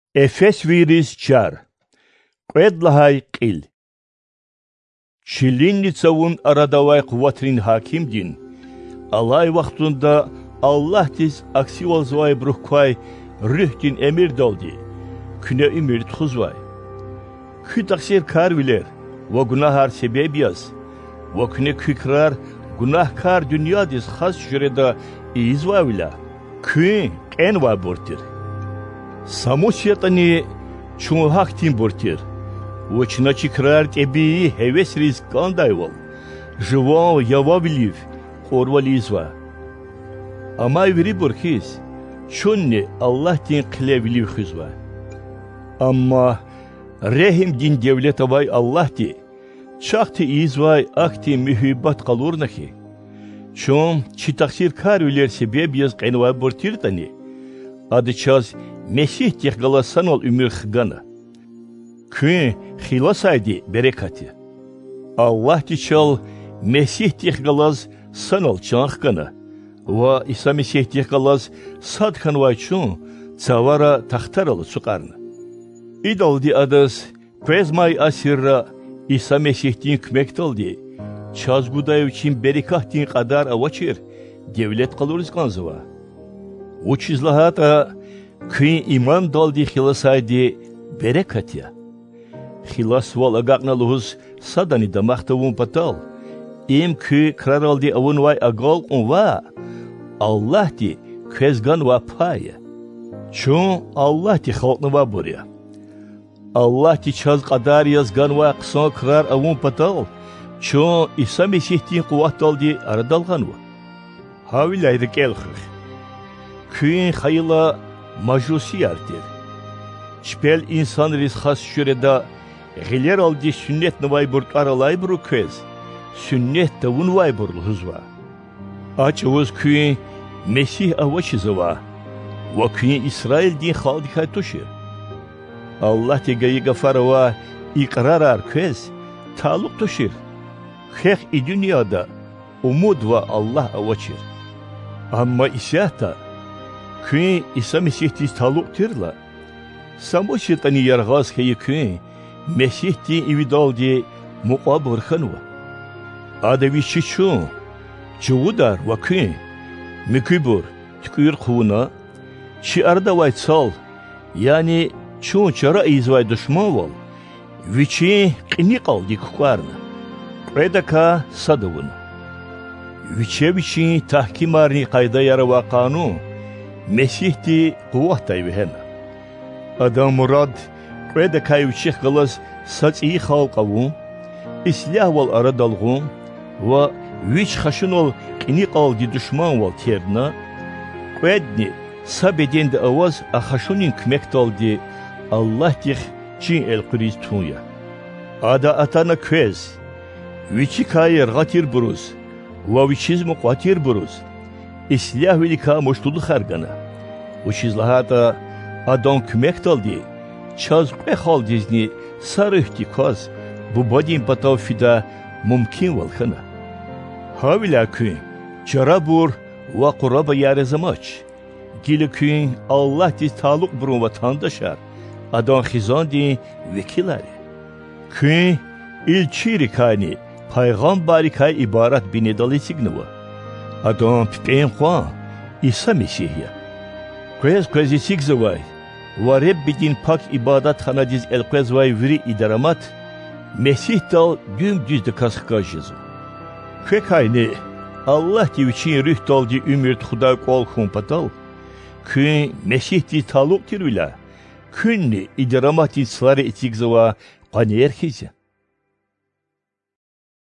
Efes virus чар. Qedlahay qil. Çilinnicavun aradavay kuvvatrin hakim din. Alay vaxtunda Allah tiz aksi olzvay bruhkvay rühdin emir doldi. Küne emir txuzvay. Kü taksir kar viler. Ve günahar sebebiyaz. Ve küne kükrar günahkar dünya diz khas jüreda izvay vila. Kü enva bortir. Samusyatani çuğhaktin bortir. Ve çikrar tebi heves risk kandayval. Jıva yavabiliv. Horvalizva. Ama veri borkiz. Çunni Allah din kıleviliv khizva. Ama rehim din devlet avay Allah di. Çaktı izvay akti mühibbat kalur naki. Çum çi taksir kar üler sebep yaz qenva bortir tani. Adı çaz Mesih tehgalasan ol ümür khgana. Kün xilasaydi berekati. Allah di çal Mesih tehgalaz sanol çankhgana. Va İsa Mesih tehgalaz sadkan vay çun çavara tahtaralı suqarna. İdaldi adas prezmay asirra İsa Mesih'tin kmektoldi. Çazgudayev için berekahtin kadar avaçir devlet kaluruz kanzıva. Uçizlahata kün iman daldi xilasaydi berekatya. Xilas val agaqnaluhuz sadani damahtavun patal. Im kü kraraldi avun vay agal unva. Allah di kezgan va paya. Çun Allah di xalqna va burya. Allah di çaz qadar yazgan va qısan krar avun patal. Çun İsa Mesih'tin kuvvat daldi aradalgan va. Havilaydık elxır. Kün xayla majusi artir. Çpel insan rizxas şüreda giler aldi sünnet navay burt aralay buru kez. Sünnet davun vay burlu hızva. Açıvız kün Mesih avaçızıva. Ve kün İsrail din xaldikay tuşir. Allah tegayi gafarava iqrarar kez taluk tuşir. Xex dünyada umud ve Allah avaçir. Amma isyahta kün İsa Mesih'tiz taluk tirla. Samoşitani yargaz heyi kün Mesih'ti ividaldi muqabır xanva. Adavi çiçun çuğudar ve kün mükübür tükür kuvuna çi arda vay çal yani çun çara izvay düşman val viçi qini qaldi kukarna redaka sadavun viçi tahkimarni qayda yara va qanun Mesih'ti kuvvatay vehena adam murad redaka viçi qalas saçi xalqavun islah val aradalğun ve viç xaşın ol qini qaldi düşman val terna qedni sabedende avaz axaşunin kmektaldi Allah dih çin el kriz tunya. Ada atana kvez. Viçi kayır gatir buruz. Va viçizmu qatir buruz. İslah velika moştulu xargana. Uçizlahata adon kmektaldi. Çaz qexal dizni sarıhti kaz. Bu badin patav fida mumkin valxana. Havila kün carabur va quraba yarezamaç. Gili kün Allah diz taluk burun vatandaşar. Adan xizandi vekilari. Kün ilçiri kani paygambari kay ibarat binedali signava. Adan pipen kwan İsa Mesihya. Kwezi sigzavay. Ve Rabbidin pak ibadat hanadiz el kwezvay viri idaramat. Mesih dal dümdüz de kasıkajızı. Kwekayni Allah diviçin rüh daldi ümürt xuda kol kumpatal. Kün Mesih di taluk tirvila. Künni idramati slare itigzava qani erkize.